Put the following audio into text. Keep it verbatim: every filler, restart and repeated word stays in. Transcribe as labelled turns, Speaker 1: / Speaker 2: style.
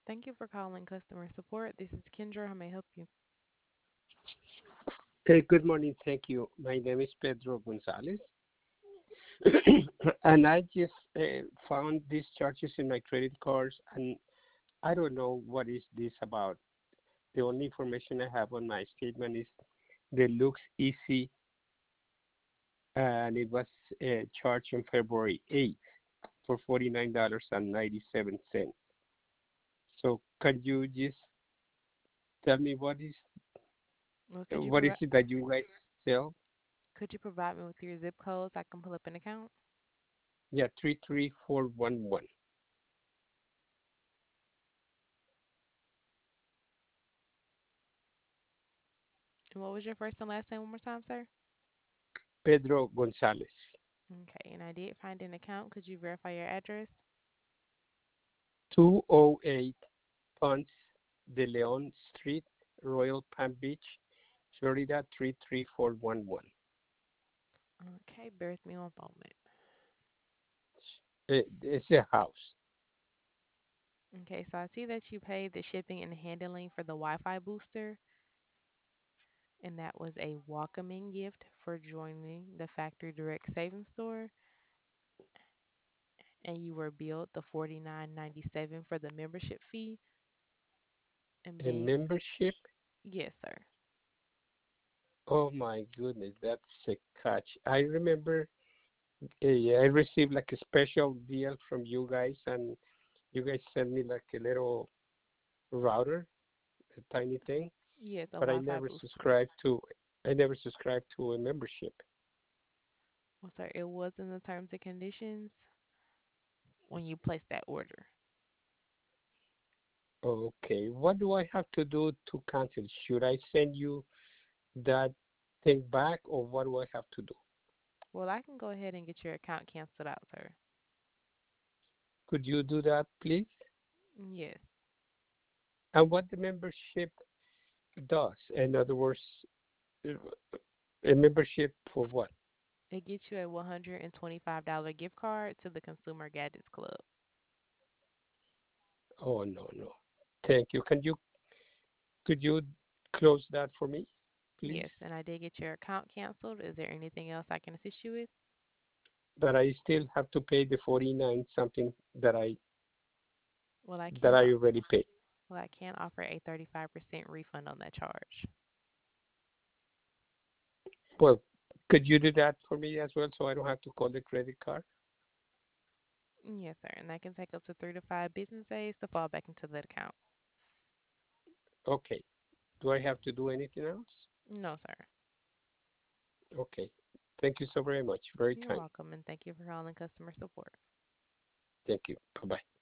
Speaker 1: Thank you for calling customer support. This is Kendra. How may I help you?
Speaker 2: Hey, good morning. Thank you. My name is Pedro Gonzalez, and I just uh, found these charges in my credit cards, and I don't know what is this about. The only information I have on my statement is the Looks Easy, and it was uh, charged on February eighth for forty-nine dollars and ninety-seven cents. So, can you just tell me what is
Speaker 1: Well, could you
Speaker 2: what is
Speaker 1: provide
Speaker 2: it that you guys sell?
Speaker 1: could you provide me with your zip code so I can pull up an account?
Speaker 2: Yeah, three three four one one.
Speaker 1: And what was your first and last name one more time, sir?
Speaker 2: Pedro Gonzalez.
Speaker 1: Okay, and I did find an account. Could you verify your address?
Speaker 2: two oh eight Ponce de Leon Street, Royal Palm Beach, Florida three three four one one.
Speaker 1: Okay, bear with me one moment.
Speaker 2: It's a house.
Speaker 1: Okay, so I see that you paid the shipping and handling for the Wi-Fi booster, and that was a welcoming gift for joining the Factory Direct Savings Store, and you were billed the forty-nine ninety-seven for the membership fee, and
Speaker 2: A
Speaker 1: then
Speaker 2: membership?
Speaker 1: yes, sir.
Speaker 2: Oh my goodness, that's a catch. I remember uh, I received like a special deal from you guys, and you guys sent me like a little router, a tiny thing,
Speaker 1: Yes, a
Speaker 2: but I
Speaker 1: Wi-Fi
Speaker 2: never
Speaker 1: booster.
Speaker 2: subscribed to. I never subscribed to a membership.
Speaker 1: Well, sir, it was in the terms and conditions when you placed that order.
Speaker 2: Okay, what do I have to do to cancel? Should I send you that thing back, or what do I have to do?
Speaker 1: Well, I can go ahead and get your account canceled out, sir.
Speaker 2: Could you do that, please?
Speaker 1: Yes.
Speaker 2: And what the membership does? In other words, uh, a membership for what?
Speaker 1: It gets you a one hundred twenty-five dollars gift card to the Consumer Gadgets Club.
Speaker 2: Oh no, no. Thank you. Can you could you close that for me, please?
Speaker 1: Yes, and I did get your account canceled. Is there anything else I can assist you with?
Speaker 2: But I still have to pay the forty nine something that I
Speaker 1: Well, I
Speaker 2: that
Speaker 1: can
Speaker 2: I
Speaker 1: o-
Speaker 2: already paid.
Speaker 1: well, I can offer a thirty-five percent refund on that charge.
Speaker 2: Well, could you do that for me as well, so I don't have to call the credit card?
Speaker 1: Yes, sir, and that can take up to three to five business days to fall back into that account.
Speaker 2: Okay. Do I have to do anything else?
Speaker 1: No, sir.
Speaker 2: Okay. Thank you so very much. Very
Speaker 1: You're
Speaker 2: kind.
Speaker 1: welcome, and thank you for calling customer support.
Speaker 2: Thank you. Bye bye.